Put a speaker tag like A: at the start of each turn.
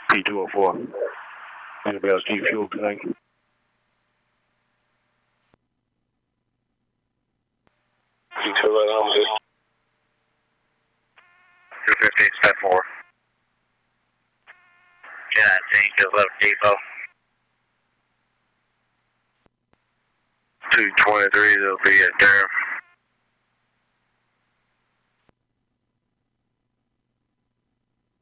A: P204. Anybody else need fuel tonight? P2 right on with it.
B: 215, step 4. Yeah, change to left depot.
A: 223, they'll be at Durham.